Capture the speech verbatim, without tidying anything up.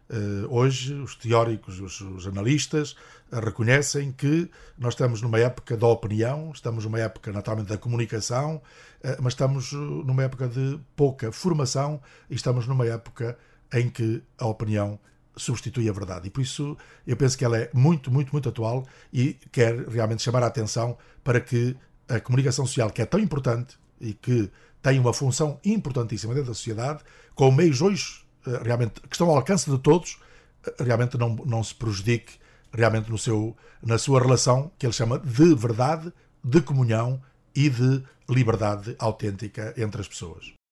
Hoje, os teóricos, os, os analistas, reconhecem que nós estamos numa época da opinião, estamos numa época, naturalmente, da comunicação, mas estamos numa época de pouca formação e estamos numa época em que a opinião substitui a verdade. E por isso eu penso que ela é muito, muito, muito atual e quer realmente chamar a atenção para que a comunicação social, que é tão importante e que tem uma função importantíssima dentro da sociedade, com meios hoje realmente que estão ao alcance de todos, realmente não, não se prejudique realmente no seu, na sua relação, que ele chama de verdade, de comunhão e de liberdade autêntica entre as pessoas.